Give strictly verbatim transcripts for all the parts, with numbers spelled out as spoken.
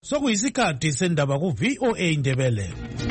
Sokuyisikhathi sendaba ku V O A Indebele.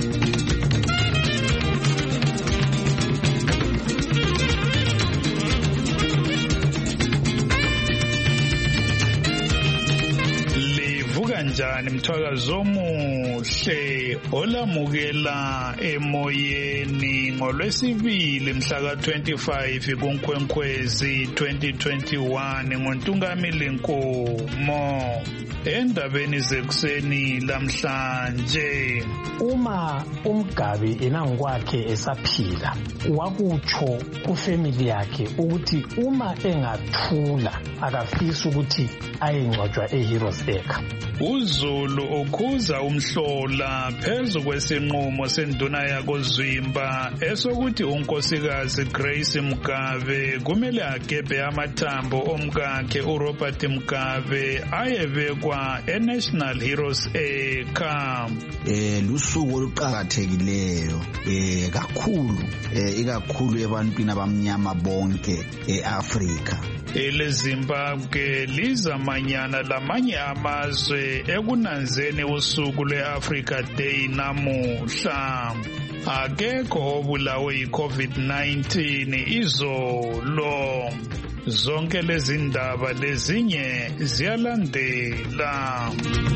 Kanjani mthwakazo omuhle olamukela emoyeni ngolwesibili mhla ka twenty-five kuNkwenkwezi twenty twenty-one ngoNtungamili Nkomo. Endabeni zekuseni lamhlanje, uma umgabi enangikwakhe esaphila wakutsho kufamily yakhe ukuthi uma engathula akafisa ukuthi ayengcwatshwa eHeroes Acre. uZulu ukhuza umhlola phezu kwesinqumo senduna yakoZwimba esokuthi unkosikazi Grace Mugabe kumele agebhe amathambo omkakhe uRobert Mugabe ayebekwa eNational Heroes Acre. Eh lusuku oluqhakathekileyo eh kakhulu eh ikakhulu ebantwini abamnyama bonke eAfrika. EleZimbabwe lizamanyana lamanye amazwe ekunanzeni usuku lwe-Africa Day namuhla. Akekho obulawe yi-COVID nineteen izolo. Zonke lezi ndaba lezinye ziyalandela.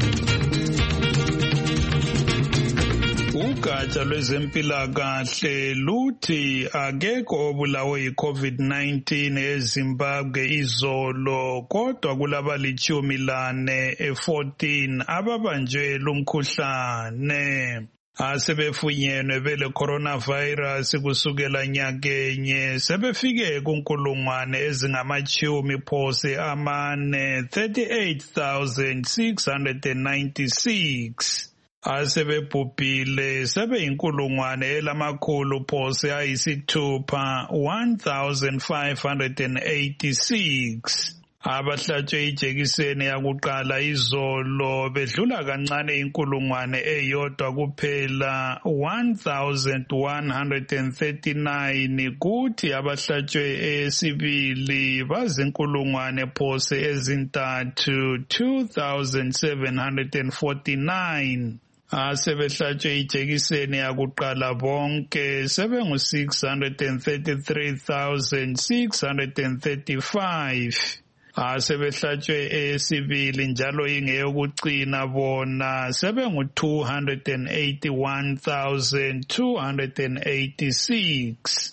Ugatsha lwezempilakahle luthi akekho obulawe yi-COVID nineteen eZimbabwe izolo, kodwa kulabalitshumi lane e-fourteen ababanjwe lumkhuhlane. Asebefunyenwe bele coronavirus kusukela nyakenye sebefike kunkulungwane ezingamachumi phose amane thirty-eight thousand six hundred ninety-six. Asebebhubhile sebeyinkulungwane elamakhulu phose ayisithupha one thousand five hundred eighty-six. Abahlatshwe ijekiseni yakuqala izolo bedlula kancane inkulungwane eyodwa kuphela one thousand one hundred thirty-nine, kuthi abahlatshwe esibili bazinkulungwane phose ezintathu two thousand seven hundred forty-nine. Asebehlatshwe ijekiseni yakuqala bonke sebengu six hundred thirty-three thousand six hundred thirty-five. Asebehlatshwe esibili njalo ingeyokucina bona sebengu two hundred eighty-one thousand two hundred eighty-six.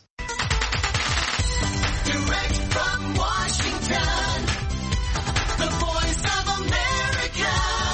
Direct from Washington, the Voice of America,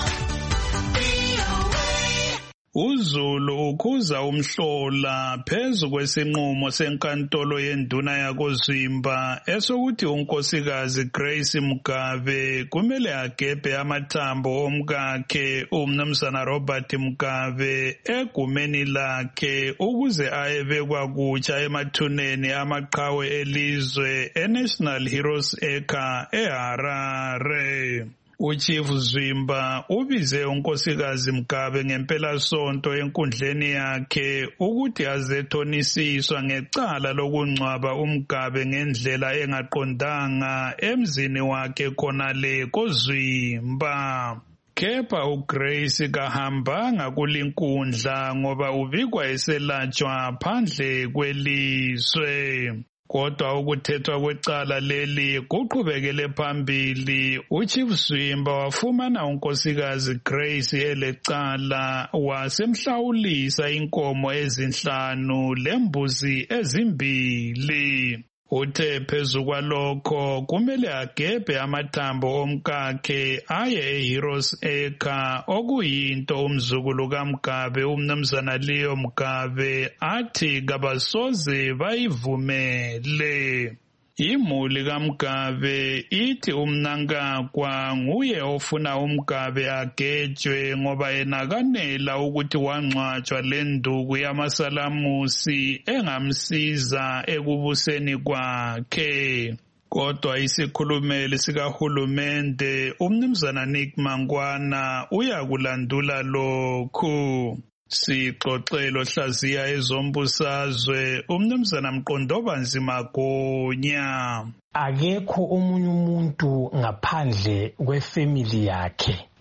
V O A. uZulu ukhuza umhlola phezu kwesinqumo senkantolo yenduna yakoZwimba esokuthi unkosikazi Grace Mugabe kumele agebhe amathambo omkakhe umnumzana Robert Mugabe egumeni lakhe ukuze ayebekwa kutsha emathuneni amaqhawe elizwe eNational Heroes Acre eHarare. uChief Zwimba ubize unkosikazi Mugabe ngempela sonto enkundleni yakhe ukuthi azetonisiswa ngecala lokungcwaba uMugabe ngendlela engaqondanga emzini wakhe khona le koZwimba. Kepha uGrace kahambanga kulinkundla ngoba ubikwa eselatshwa phandle kwelizwe. Kodwa ukuthethwa kwecala leli kuqhubekele phambili. uChief Zwimba wafumana unkosikazi Grace elecala wasemhlawulisa inkomo ezinhlanu lembuzi ezimbili. Uthe phezu kwalokho kumele agebhe amathambo omkakhe aye eHeroes Acre, okuyinto umzukulu kaMugabe umnumzana Leo Mugabe athi kabasoze bayivumele. Imuli kaMugabe ithi umnankakwa nguye ofuna uMugabe agejwe ngoba enakanela ukuthi wangcwatshwa lenduku yamasalamusi engamsiza ekubuseni kwakhe. Kodwa isikhulumeli sikahulumende umnumzana Nick Mangwana uyakulandula lokhu. Sixoxelo hlaziya ezombusazwe umnumzana Mqondobanzima Gonya. Akekho omunye umuntu ngaphandle kwefamily yakhe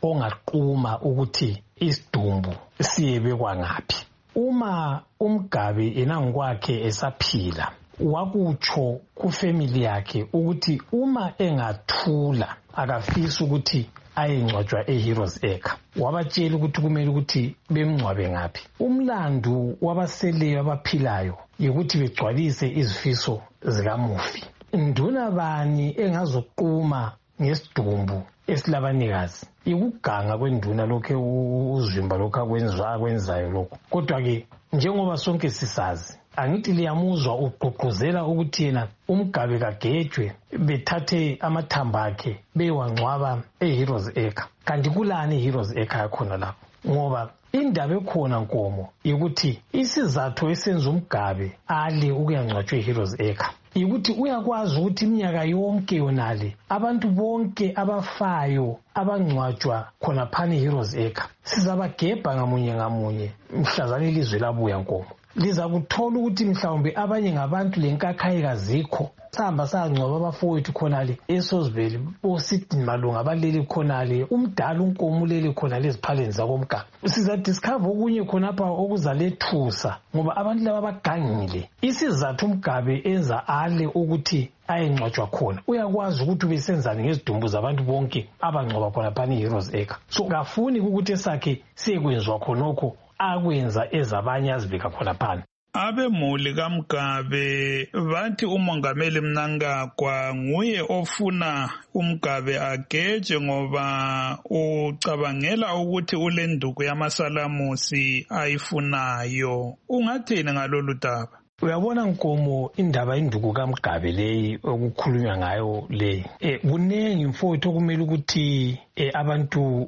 ongaquma ukuthi isidumbu siyebekwa ngaphi. Uma uMgabe enangikwakhe esaphila wakutsho kufamily yakhe ukuthi uma engathula akafisa ukuthi ayengcwatshwa eHeroes Acre. Wabatshela ukuthi kumele ukuthi bemngcwabe ngaphi. Umlando wabaseleyo abaphilayo ukuthi begcwalise izifiso zikamufi. Nduna bani engazoquma ngesidumbu esilabanikazi ikuganga kwenduna lokho uzimba lokho akwenza akwenzayo lokho. Kodwa ke njengoba sonke sisazi angithi liyamuzwa uqoqozela ukuthi yena uMgabe kagejwe bethathe amathamba akhe bewangcwaba eHeroes Acre. Kanti kulani eHeroes Acre yakhona lapho? Ngoba indaba ekhona Nkomo ukuthi isizathu esenza uMgabe ale ukuyangcwatshwa eHeroes Acre ukuthi uyakwazi ukuthi iminyaka yonke yonale abantu bonke abafayo abangcwatshwa khona phana eHeroes Acre sizabagebha ngamunye ngamunye mhlazana ilizwe labuya Nkomo. Liza kuthola ukuthi mhlawumbe abanye ngabantu lenkakhayi kazikho sihamba sangcwaba abafowethu khonale eSosville oSidney Malunga abaleli khonale umdala uNkomo ulele khonale eziphaleni zakoMgabe. Siza discover okunye khonapha okuzalethusa ngoba abantu laba bagangile. Isizathu uMgabe enza ale ukuthi ayengcwatshwa khona uyakwazi ukuthi ubesenzani ngezidumbu zabantu bonke abangcwaba khona phana eHeroes Acre. So kafuni ukuthi esakhe siyekwenzwa khonokho akwenza ezabanye azibeka khona phana. Abemuli kaMgabe bathi umongameli Mnangagwa nguye ofuna uMgabe ageje ngoba ucabangela ukuthi ulenduku yamasalamusi ayifunayo. Ungathini ngalolu daba? Uyabona Nkomo indaba induku kaMgabe leyi okukhulunywa ngayo le eh kunengi mfowethu okumele ukuthi eh abantu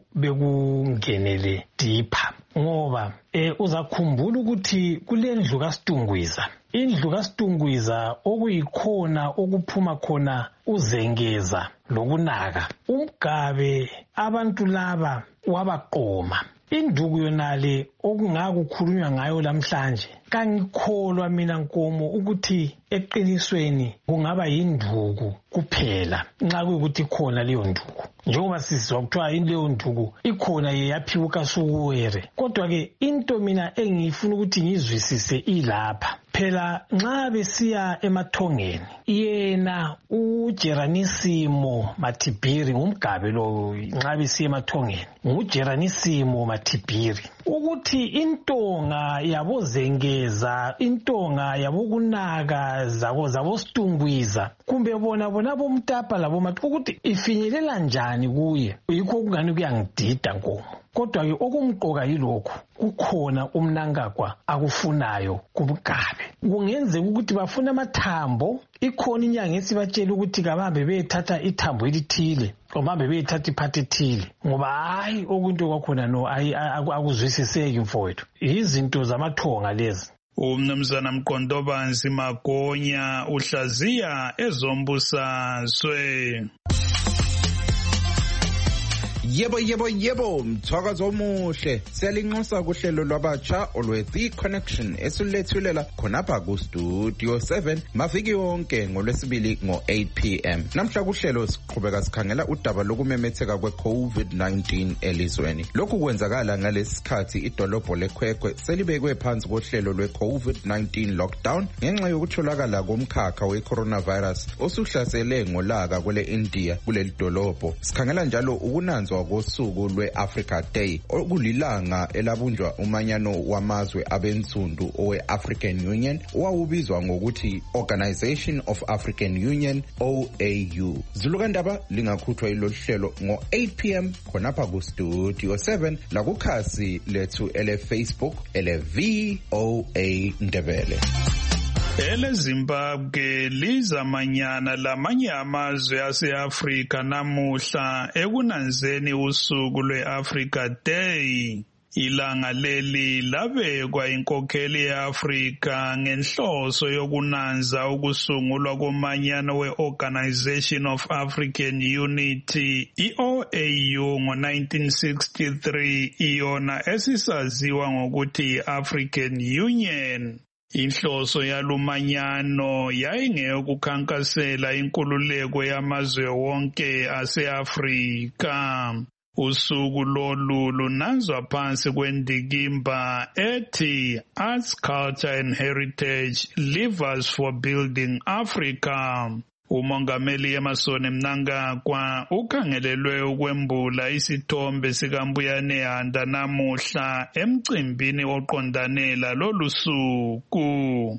bekungenele deeper ngoba eh uzakhumbula ukuthi kulendlu kaStungwiza indlu kaStungwiza okuyikhona okuphuma khona uzengeza lokunaka uMgabe abantu laba wabaqoma induku yonale okungakukhulunywa ngayo namhlanje kangikholwa mina Nkomo ukuthi eqinisweni kungaba yinduku kuphela nxa kuyikuthi khona leyo nduku njengoba sizwa kuthiwa leyo nduku ikhona yeyaphiwa kaSukuwere. Kodwa ke into mina engifuna ukuthi ngizwisise ilapha phela nxa besiya emathongeni yena uJeranisimo Mathibiri ngumgabe lo nxa besiya emathongeni nguJeranisimo Mathibiri ukuthi intonga yabozengeza intonga yabokunaka zabo zabostungwiza kumbe bona bona bomtapa labo mathi ukuthi ifinyelela njani kuye yikho kungani kuyangidida Nkomo. Kodwa ke okumqoka yilokho kukhona uMnangagwa akufunayo kuMgabe kungenzeka ukuthi bafuna amathambo ikhona inyanga esibatshela ukuthi kabambe bethatha ithambo elithile kabambe bethatha iphathi ethile ngoba hayi okunto kwakhona no akuzwisiseki mfowethu izinto zamathonga lezi. Umnumzana Mqondobanzi Magonya uhlaziya ezombusazwe. Yebo yebo yebo mthakazo omuhle siyalinxusa kuhlelo lwabatsha olwe The Connection esulethulela khonapha ku Studio seven maviki yonke ngolwesibili ngo eight p m namhla kuhlelo siqhubeka sikhangela udaba lokumemetheka kwe COVID nineteen elizweni. Lokhu kwenzakala ngalesikhathi idolobho leKwekwe selibekwe phansi kohlelo lwe COVID nineteen lockdown ngenxa yokutholakala komkhakha we coronavirus osuhlasele ngolaka kwele India kuleli dolobho. Sikhangela njalo ukunanzwa ngosuku lwe-Africa Day okulilanga elabunjwa umanyano wamazwe abensundu owe-African Union owawubizwa ngokuthi Organization of African Union O A U. Zulukandaba lingakhuthwa ilolu hlelo ngo eight p m khonapha ku Studio seven lakukhasi lethu ele Facebook ele V O A Ndebele. Ele Zimbabwe lizamanyana lamanye amazwe ase-Afrika namuhla ekunanzeni usuku lwe-Africa Day. Ilanga leli labekwa inkokheli ye-Afrika ngenhloso yokunanza ukusungulwa komanyano we-Organization of African Unity i-O A U ngo nineteen sixty-three iyona esisaziwa ngokuthi African Union. Inhloso yalumanyano yayingeyokukhankasela inkululeko yamazwe wonke ase-Afrika. Usuku lolu lunanzwa phansi kwendikimba ethi Arts, Culture and Heritage Levers for Building Africa. Umongameli Emmerson Mnangagwa ukhangelelwe ukwembula isithombe sikaMbuyane Handa namuhla emcimbini oqondanela lolu suku.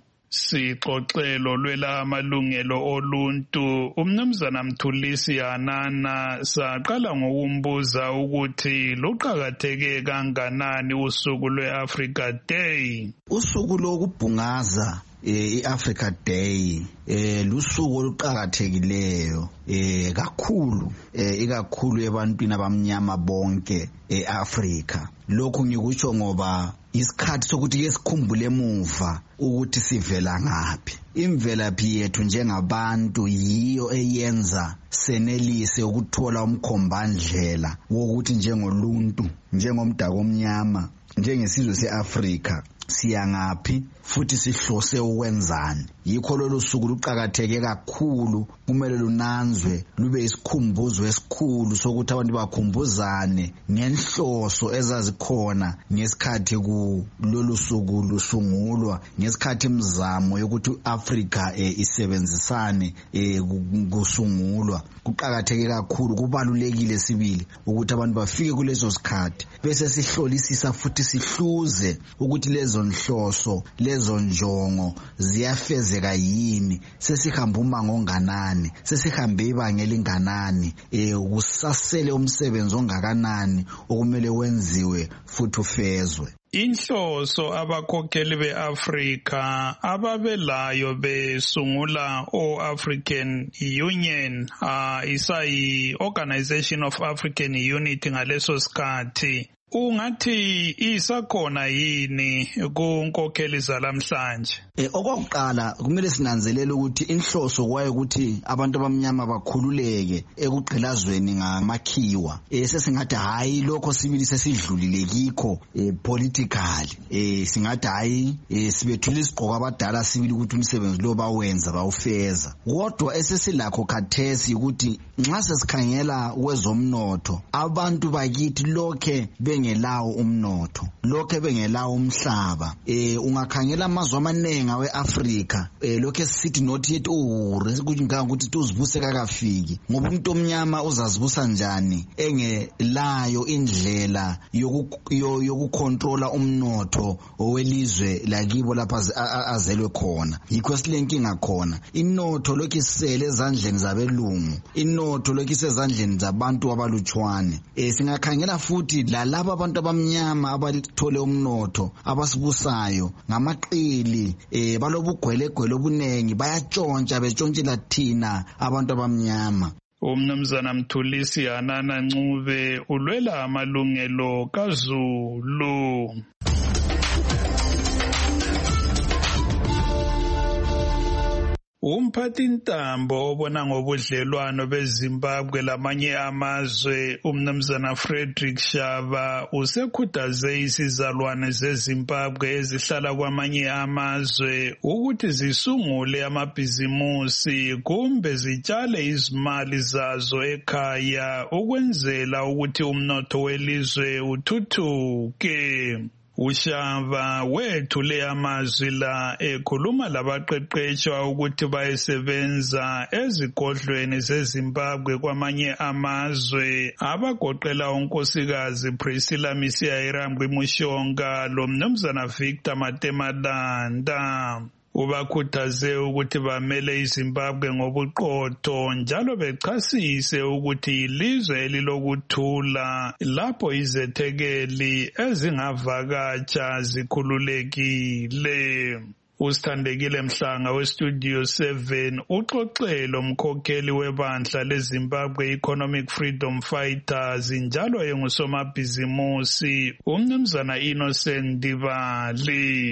Sixoxelo lwela amalungelo oluntu uMnumzana Mthulisi Hanana saqala ngokumbuza ukuthi luqhakatheke kanganani usuku lwe-Africa Day. Usuku lokubhungaza i-Africa Day eh lusuku oluqhakathekileyo eh kakhulu eh ikakhulu ebantwini abamnyama bonke eAfrica. Lokhu ngikutsho ngoba isikhathi sokuthi ke sikhumbule emuva ukuthi sivela ngaphi. Imvelaphi yethu njengabantu yiyo eyenza senelise ukuthola umkhombandlela wokuthi njengoluntu, njengomdako omnyama, njengesizwe seAfrica siyangaphi futhi sihlose ukwenzani. Yikho lolu suku luqhakatheke kakhulu, kumele lunanzwe lube isikhumbuzo esikhulu sokuthi abantu bakhumbuzane ngenhloso ezazikhona ngesikhathi ku lolu suku lusungulwa, ngesikhathi imizamo yokuthi uAfrica eh, isebenzisane eh, kusungulwa. Kuqhakatheke kakhulu, kubalulekile sibili ukuthi abantu bafike kulezo sikhathi bese sihlolisisa futhi sihluze ukuthi lezo nhloso lezo njongo ziyafezeka yini, sesihamba umango onganani, sesihambe ibanga elinganani, eh kusasele umsebenzi ongakanani okumele wenziwe futhi ufezwe. Inhloso abakhokheli beAfrika ababelayo besungula o-African Union uh, isayi Organization of African Unity ngaleso sikhathi, ungathi isakhona yini kunkokheli zalamhlanje? Eh okokuqala kumele sinanzelele ukuthi inhloso kwaye ukuthi abantu abamnyama bakhululeke ekugqilazweni ngamakhiwa. Eh sesingathi hayi lokho sibili sesidlulile kikho eh politically. Eh singathi hayi eh sibethula isigqoko abadala sibili ukuthi umsebenzi lo bawenza bawufeza. Kodwa esesilakho khathesi ukuthi nxa sesikhangela kwezomnotho abantu bakithi lokhe bengelawo umnotho, lokhe bengelawo umhlaba. Eh ungakhangela amazwe amanengi awe-Africa eh lokhe sithi not yet ure ukuthi ngaka ukuthi tuzibuse kakafiki, ngoba umuntu omnyama uzazibusa njani engelayo indlela yokucontrola umnotho owelizwe lakibo lapha azelwe khona. Yikho silenkinga khona. Inotho lokhe isele ezandleni zabelungu, inotho lokhe isezandleni zabantu abalutshwane. Eh singakhangela futhi lalabo abantu abamnyama abalithole umnotho abasibusayo ngamaqili eh balobugwelegwele obunengi, bayatshontsha betshontsela thina abantu abamnyama. Umnumzana Mthulisi Hanana Ncube ulwela amalungelo kaZulu. Umphathintambo obona ngobudlelwano beZimbabwe lamanye amazwe uMnumzana Frederick Shaba usekhuthaze isizalwane zeZimbabwe ezihlala kwamanye amazwe ukuthi zisungule amabhizimusi kumbe zitshale izimali zazo ekhaya ukwenzela ukuthi umnotho welizwe uthuthuke. Ushava wethule amazwi la ekhuluma labaqeqeshwa ukuthi bayesebenza ezigodlweni zeZimbabwe kwamanye amazwe abagoqela unkosikazi Priscilla Misiya Mushonga loMnumzana Victor Matemadanda. Ubakhuthaze ukuthi bamele iZimbabwe ngobuqotho njalo bechasise ukuthi ilizwe elilokuthula lapho izethekeli ezingavakatsha zikhululekile. Usithandekile Mhlanga weStudio seven uxoxelo umkhokheli webandla leZimbabwe Economic Freedom Fighters njalo engusomabhizimusi uMnumzana Innocent Dibali.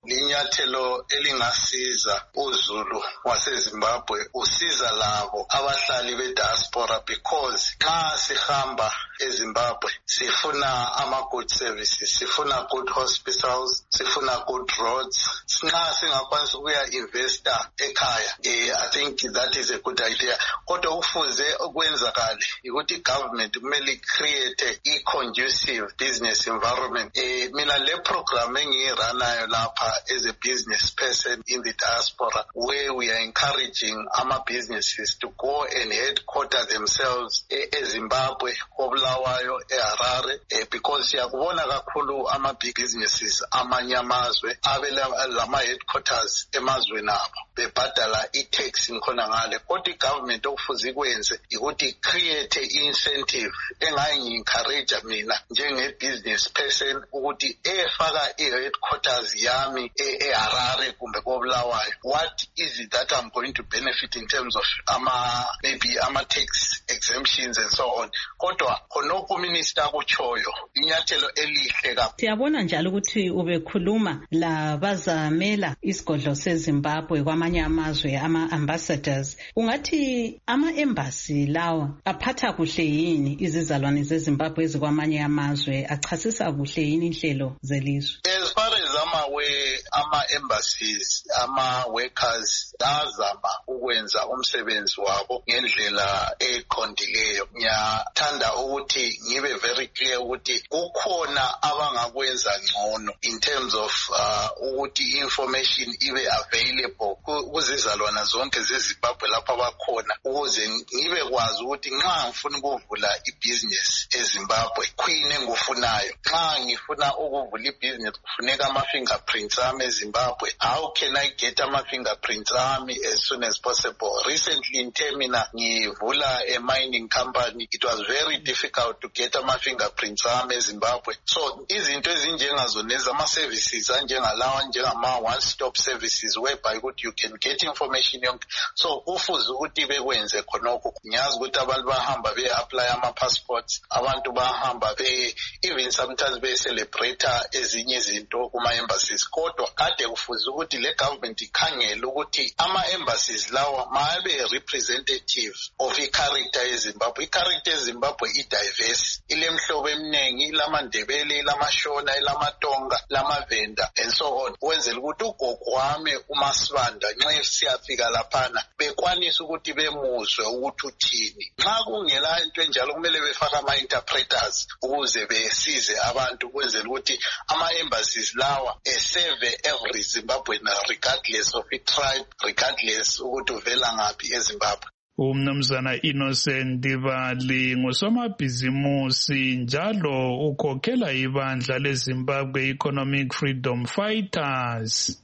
linyathelo elingasiza uZulu waseZimbabwe, usiza labo abahlali be-diaspora, because xa sihamba eZimbabwe sifuna ama-good services, sifuna good hospitals, sifuna good roads. Nxa singakwanisa ukuya-investa ekhaya, eh, I think that is a good idea. Kodwa kufuze okwenzakale ukuthi i-government kumele create i-conducive business environment. Eh, mina le program engiyiranayo lapha as a business person in the diaspora, where we are encouraging ama-businesses to go and headquarter themselves eZimbabwe, eBulawayo, eHarare, eh, because siyakubona kakhulu ama-big businesses amanye amazwe abe lama-headquarters emazweni abo bebhadala i-tax ngikhona ngale. Kodwa i-government okufuze ikwenze ukuthi create i-incentive engayi-encourage mina njenge-business person ukuthi efaka i-headquarters yami eHarare kumbe koBulawayo. What is it that I'm going to benefit in terms of ama maybe ama-tax exemptions and so on? Kodwa khonokho uminister akutshoyo inyathelo elihle kakhulu. Siyabona njalo ukuthi ubekhuluma labazamela isigodlo seZimbabwe kwamanye amazwe, ama-ambassadors. Ungathi ama-embassy lawa aphatha kuhle yini izizalwane zeZimbabwe ezikwamanye amazwe, achasisa kuhle yini inhlelo zelizwe? As far as I'm aware, ama-embassies, ama-workers azama ukwenza umsebenzi wabo ngendlela eqondileyo. Ngiyathanda ukuthi ngibe very clear ukuthi kukhona abangakwenza ngcono in terms of uh, ukuthi information ibe available kuzizalwana zonke zeZimbabwe lapha abakhona, ukuze ngibe kwazi ukuthi nxa ngifuna ukuvula ibusiness eZimbabwe khuyini engufunayo. Nxa ngifuna ukuvula ibusiness kufuneka ama-fingerprints ami eZimbabwe. How can I get ama-fingerprints ami as soon as possible? Recently in Termina ngivula a mining company. It was very difficult to get ama-fingerprints ami eZimbabwe. So izinto ezinjengazonezi ama-services anjengalawa njengama one-stop services whereby ukuthi you can get information yonke. So ufuze ukuthi bekwenze khonokho. Ngiyazi ukuthi abantu bahamba be-apply ama-passports, abantu bahamba be even sometimes be-celebrate ezinye izinto kuma-embassies. Kodwa kade kufuze ukuthi le government ikhangele ukuthi ama-embassies lawa mabe representative of i-character eZimbabwe. I-character eZimbabwe i-diverse, ilemhlobo eminingi, ilamaNdebele, ilamashona, ilamaTonga, lamavenda and so on. Wenzela ukuthi ugogo wami uMasibanda nxa siyafika laphana bekwanisa ukuthi bemuzwe ukuthi uthini. Nxa kungela into enjalo kumele befaka ama-interpreters ukuze besize abantu, kwenzela ukuthi ama-embassies lawa eseve every Zimbabwean regardless of i-tribe, regardless ukuthi uvela ngaphi eZimbabwe. Umnumzana Innocent Dibali ngusomabhizimusi njalo ukhokhela ibandla leZimbabwe Economic Freedom Fighters.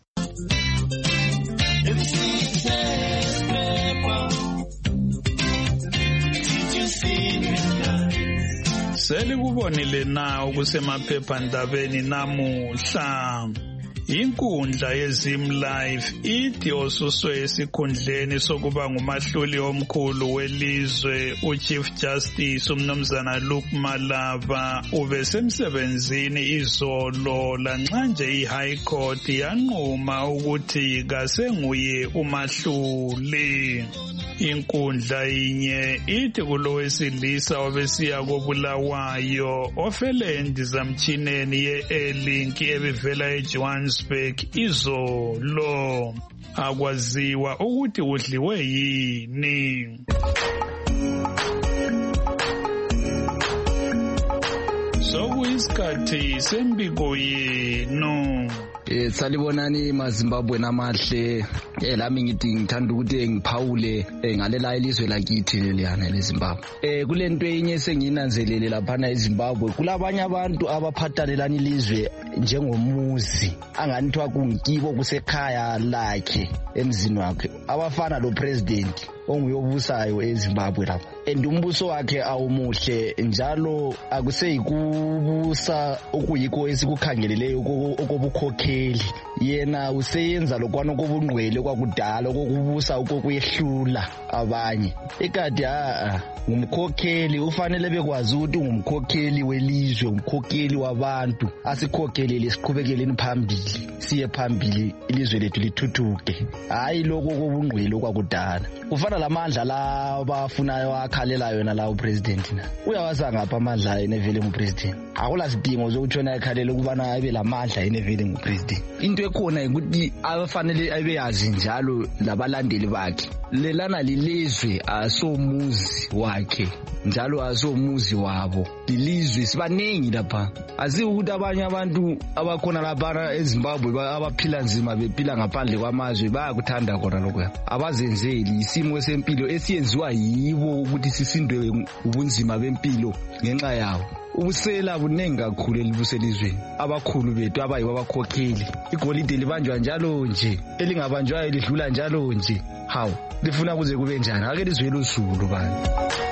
Selikubonile na ukusemaphephandabeni namuhla. Inkundla yeZimLife ithi osuswe esikhundleni sokuba ngumahluli omkhulu welizwe uChief Justice umnumzana Luke Malava ubesemsebenzini izolo lanxa nje iHigh Court yanquma ukuthi kasenguye umahluli. Inkundla inye ithi kulowesilisa obesiya koBulawayo ofele endizamtshineni ye-Airlink ebivela eJohannesburg izolo, akwaziwa ukuthi udliwe yini. Sokuyisikhathi sembiko yenu. Eh salibonani maZimbabwe namahle. Eh lami ngithi ngithanda ukuthi ngiphawule ngalela ilizwe lakithi leliyana leZimbabwe. Eh kulento enye senginanzelele lapha eZimbabwe kulabanye abantu abaphathalelana ilizwe njengomuzi anganithwa kungikibo kusekhaya lakhe emzini wakhe, abafana lo president onguyobusayo eZimbabwe lapha. And umbuso wakhe awumuhle njalo akuseyikubusa okuyikho esikukhangeleleyo okobukhokheli. yena useyenza lokwana kobungqwele kwakudala kokubusa ukokwehlula abanye ekade a ngumkhokheli ufanele bekwazi ukuthi ungumkhokheli welizwe umkhokheli wabantu asikhokhelele siqhubekele phambili siye phambili ilizwe lethu lithuthuke hayi lokho kobungqwele kwakudala ufana lamandla la bafunayo akhalela yona la upresident na uyawaza ngapha amandla yena vele ngupresident akula sidingo zokutshona ekhalela ukubana abe lamandla yena vele ngupresident into ekhona ukuthi afanele abe yazi njalo labalandeli bakhe lelana lilizwe asomuzi wakhe njalo asomuzi wabo lilizwe sibaningi lapha azi ukuthi abanye abantu abakhona lapha eZimbabwe abaphila nzima bephila ngaphandle kwamazwe bayakuthanda khona lokho abazenzeli isimo sempilo esiyenziwa yibo ukuthi sisindwe ubunzima bempilo ngenxa yawo ubusela bunengi kakhulu elibuselizweni abakhulu bethu abayibo abakhokheli igolide libanjwa njalo nje elingabanjwayo lidlula njalo nje hawu lifuna kuze kube njani ake lizwele usulu bani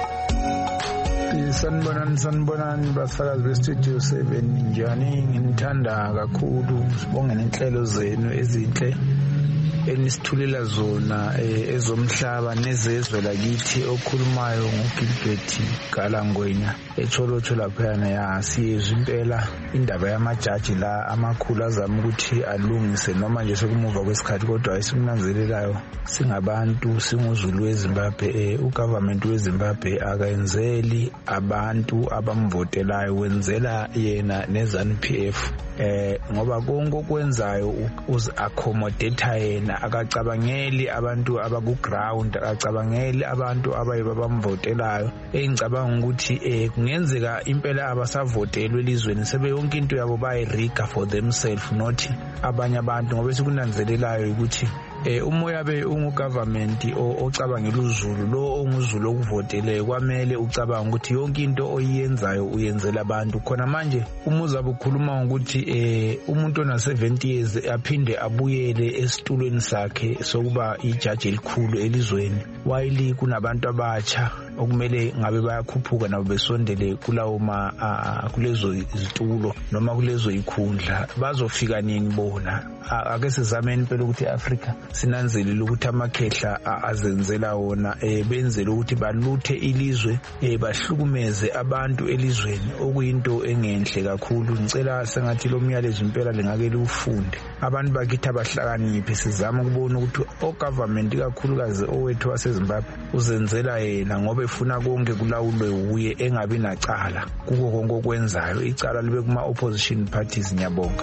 sanibonani sanibonani basakazi bestudio seven njani nginithanda kakhulu sibonge nenhlelo zenu ezinhle enisithulela zona ezomhlaba nezezwe lakithi okhulumayo nguGilbert Galangwenya echolotsho laphana ya siyezwe impela indaba yamajaji la amakhulu azama ukuthi alungise noma nje sekumuva kwesikhathi kodwa esikunanzelelayo singabantu singuzulu weZimbabwe ugovernment weZimbabwe akayenzeli abantu abamvotelayo wenzela yena neZANU P F eh ngoba konke okwenzayo uz accommodate yena akacabangeli abantu abaku ground akacabangeli abantu abayiba bamvotelayo engicabanga ukuthi eh kungenzeka impela abasavotelwe elizweni sebe yonke into yabo bayiriga for themselves not abanye abantu ngoba sikunanzelelayo ukuthi eh umoya be ungugovernment ocabangela uzulu lo onguzulu okuvoteleyo kwamele ucabanga ukuthi yonke into oyenzayo uyenzela abantu khona manje umuza bukhuluma ukuthi eh umuntu ona seventy years aphinde abuyele esitulweni sakhe sokuba ijaji elikhulu elizweni wayili kunabantu abatsha okumele ngabe bayakhuphuka nabo besondele kulawo ma kulezo izitulo noma kulezo ikhundla bazofika nini bona ake sizameni phela ukuthi eAfrica sinanzelile ukuthi amakhehla azenzela wona eh benzele ukuthi baluthe ilizwe eh bahlukumeze abantu elizweni okuyinto engenhle kakhulu ngicela sengathi lo myalezo impela lengake liufunde abantu bakithi abahlakaniphi sizama ukubona ukuthi o government kakhulukazi owethu waseZimbabwe uzenzela yena ngoba efuna konke kulawulwe uye engabi nacala kuko konke okwenzayo icala libe kuma opposition parties nyabonga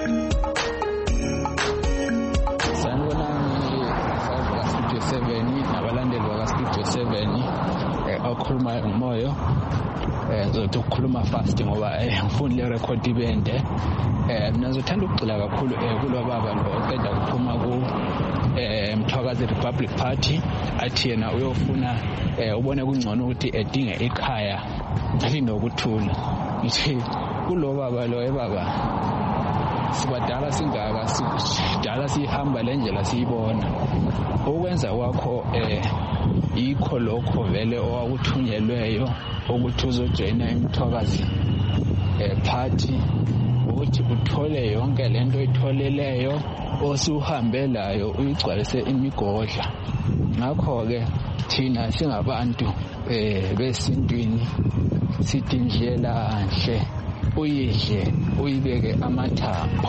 nabalandeli bakaStudio seven okhuluma umoyo eh zokukhuluma fast ngoba ngifuna le record ibende eh mina ngizothanda ukugcila kakhulu kulo baba lo oqeda kuphuma ku eh Mthwakazi Republic Party athi yena uyofuna eh ubone kungcono ukuthi edinge ekhaya linokuthula ngithi kulo baba lo ebaba sibadala singaka sidala sihamba lendlela siyibona okwenza kwakho eh ikho lokho vele owakuthunyelweyo ukuthi uzojoina iMthwakazi eh party ukuthi uthole yonke lento oyitholeleyo osuhambelayo uyigcwalise imigodla ngakho ke thina singabantu eh besintwini sidindlela nhle uyidle uyibeke amathambo.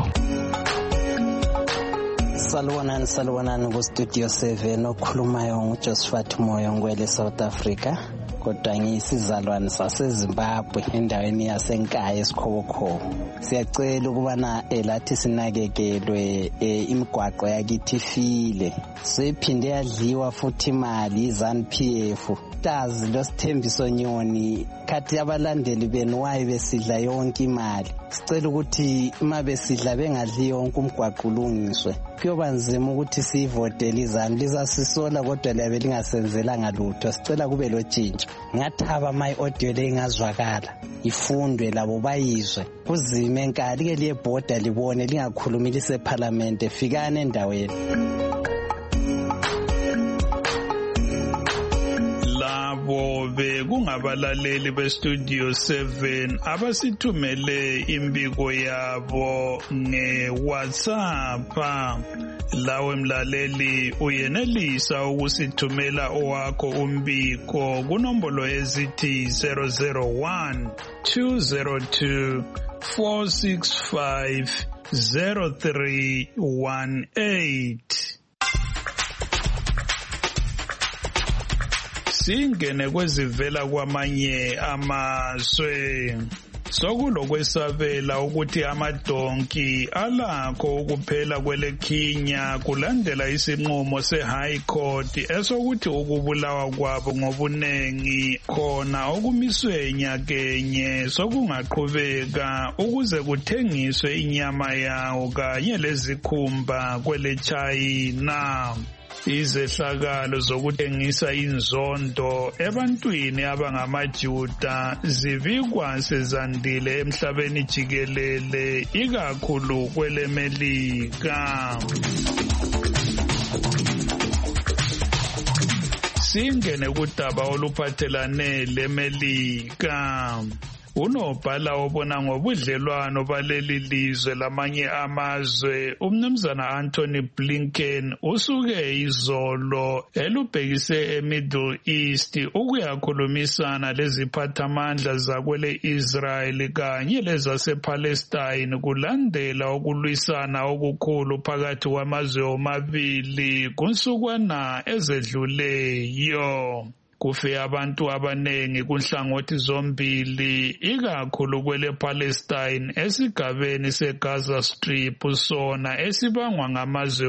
Salwanani salwanani ku Studio seven okhulumayo nguJosephat Moyo ngwele South Africa kodwa ngiyisizalwane saseZimbabwe endaweni yasenkaya esikhobokhobo. Siyacela ukubana elathi sinakekelwe imigwaqo yakithi ifile sephinde yadliwa futhi imali iZANU P F tazi lo Sithembiso Nyoni khathi abalandeli benu wayi besidla yonke imali sicela ukuthi uma besidla bengadli yonke umgwaqo ulungiswe kuyoba nzima ukuthi sivotele iZANU lizasisola kodwa liyabe lingasenzelanga lutho sicela kube lo tshintsho ngathaba my audio lengazwakala ifundwe labo bayizwe kuzime enkali ke liye border libone lingakhulumi lise parliament efikane endaweni labo bekunga Sibonga abalaleli bestudio seven abasithumele imbiko yabo nge-WhatsApp. Lawe mlaleli uyenelisa ukusithumela owakho umbiko kunombolo ezithi zero zero one two zero two four six five zero three one eight. Singene kwezivela kwamanye amazwe. Sokulokwesabela ukuthi amadonki alakho ukuphela kwelekhinya kulandela isinqumo se-High Court esokuthi ukubulawa kwabo ngobunengi khona okumiswe nyakenye sokungaqhubeka ukuze kuthengiswe inyama yawo kanye lezikhumba kwele-China. Izehlakalo zokuthengisa inzondo ebantwini abangamaJuda zibikwa sezandile emhlabeni jikelele ikakhulu kweleMelika. Singene kudaba oluphathelane leMelika. Unobhala obona ngobudlelwano baleli lizwe lamanye amazwe umnumzana Anthony Blinken usuke izolo elubhekise eMiddle East ukuyakhulumisana leziphathamandla zakwele Israel kanye lezasePalestine kulandela ukulwisana okukhulu phakathi kwamazwe omabili kunsukwana ezedluleyo. Kufe abantu abanengi kunhlangothi zombili ikakhulu kwele Palestine esigabeni seGaza Strip sona esibangwa ngamazwe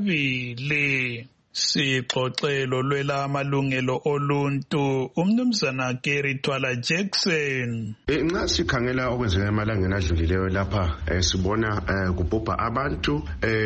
omabili. Sixoxelo lwela amalungelo oluntu umnumzana Gary Twala Jackson. Nxa sikhangela okwenzeka emalangeni adlulileyo lapha sibona kubhubha abantu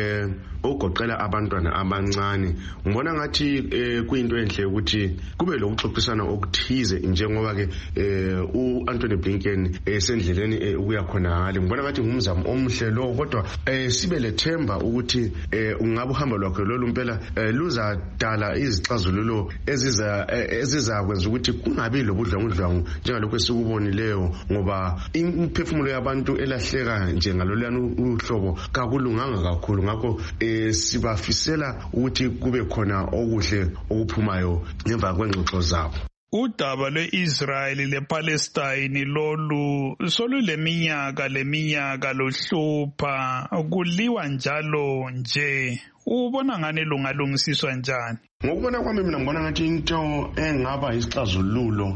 ogoqela abantwana abancane. Ngibona ngathi kuyinto enhle ukuthi kube lokuxoxisana okuthize njengoba ke uAnthony Blinken esendleleni ukuya khona ngale. Ngibona ngathi ngumzamo omuhle lo kodwa sibe lethemba ukuthi ungabe uhamba lwakhe lolu impela luzadala izixazululo eziza ezizakwenza ukuthi kungabi lobudlwangudlwangu njengalokho esikubonileyo ngoba imphefumulo yabantu elahleka njengalolwana uhlobo kakulunganga kakhulu. Ngakho sibafisela ukuthi kube khona okuhle okuphumayo ngemva kwengxoxo zabo. Udaba lwe-Israel le-Palestine lolu soluleminyaka leminyaka lohlupha kuliwa njalo nje. Ubona ngani lungalungisiswa njani? Ngokubona kwami mina ngibona ngathi into engaba isixazululo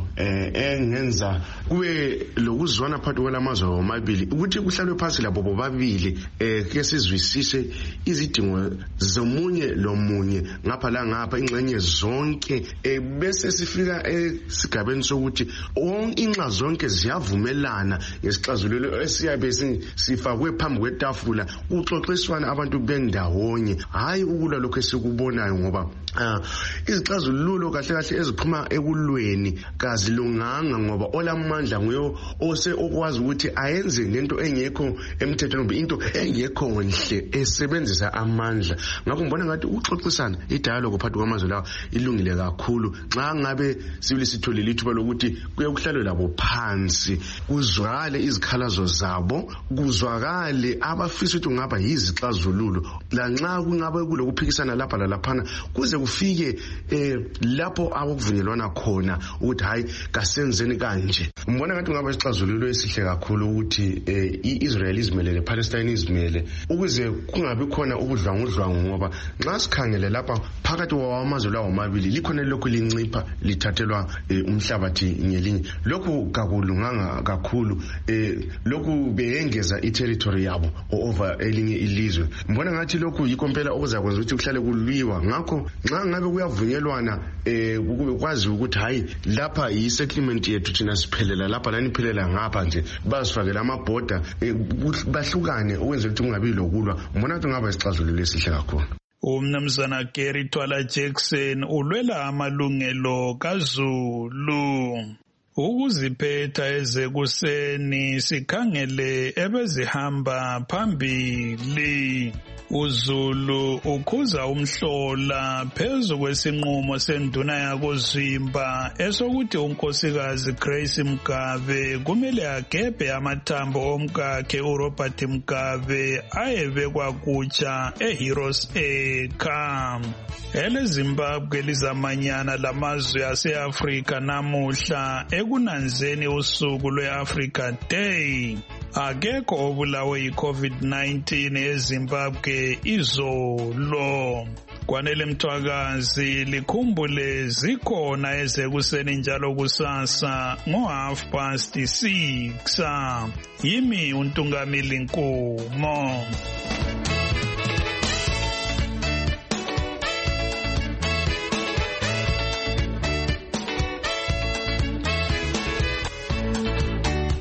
engenza kube lokuzwana phakathi kwalamazwe omabili ukuthi kuhlalwe phansi labo bobabili ke sizwisise izidingo zomunye lomunye ngapha la ngapha ingxenye zonke bese sifika esigabeni sokuthi inxa zonke ziyavumelana ngesixazululo esiyabe sifakwe phambi kwetafula kuxoxiswana abantu bendawonye hayi ukula lokho esikubonayo ngoba izixazululo kahle kahle eziphuma ekulweni kazilunganga ngoba olamandla nguyo ose okwazi ukuthi ayenze ngento engekho emthethweni ngoba into engekho nhle esebenzisa amandla. Ngakho ngibona ngathi uxoxisana idialogue phakathi kwamazwe lawa ilungile kakhulu nxa ngabe sibili sitholile ithuba lokuthi kuye kuhlalwe labo phansi kuzwakale izikhalazo zabo kuzwakale abafisa ukuthi ngaba yizixazululo la nxa kungabe kulokuphikisana lapha lalaphana kuze kufike eh lapho akuvunyelwana khona ukuthi hayi kasenzeni kanje. Ngibona ngathi ngaba isixazululo esihle kakhulu ukuthi iIsrael izimele lePalestine izimele ukuze kungabi khona ubudlwangudlwangu ngoba nxa sikhangele lapha phakathi kwamazwe lawo amabili likhona lokhu lincipha lithathelwa umhlabathi ngelinye. Lokhu kakulunganga kakhulu lokhu beyengeza iterritory yabo over elinye ilizwe. Ngibona ngathi lokhu yikho impela okuzakwenza ukuthi kuhlale kulwiwa. Ngakho nxa ngabe kuyavunyelwana kube kwazi ukuthi hayi lapha yi-settlement yethu thina siphelela lapha lani phelela ngapha nje basifakela amabhoda bahlukane ukwenza ukuthi kungabi lokulwa. Ngibona ukuthi ngaba isixazululo esihle kakhulu. Umnumzana Gary Twala Jackson ulwela amalungelo kaZulu. ukuziphetha ezekuseni sikhangele ebezihamba phambili. uZulu ukhuza umhlola phezu kwesinqumo senduna yakuzimba esokuthi unkosikazi Grace Mgabe kumele agebhe amathambo omkakhe uRobert Mgabe ayebekwa kutsha eHeroes Acre. Ele Zimbabwe lizamanyana lamazwe ase-Afrika namuhla ekunanzeni usuku lwe-Africa Day. Akekho obulawe yi-COVID nineteen eZimbabwe izolo. Kwanele Mthwakazi likhumbule zikhona ezekuseni njalo kusasa ngo half past six. Yimi uNtungamili Nkumo.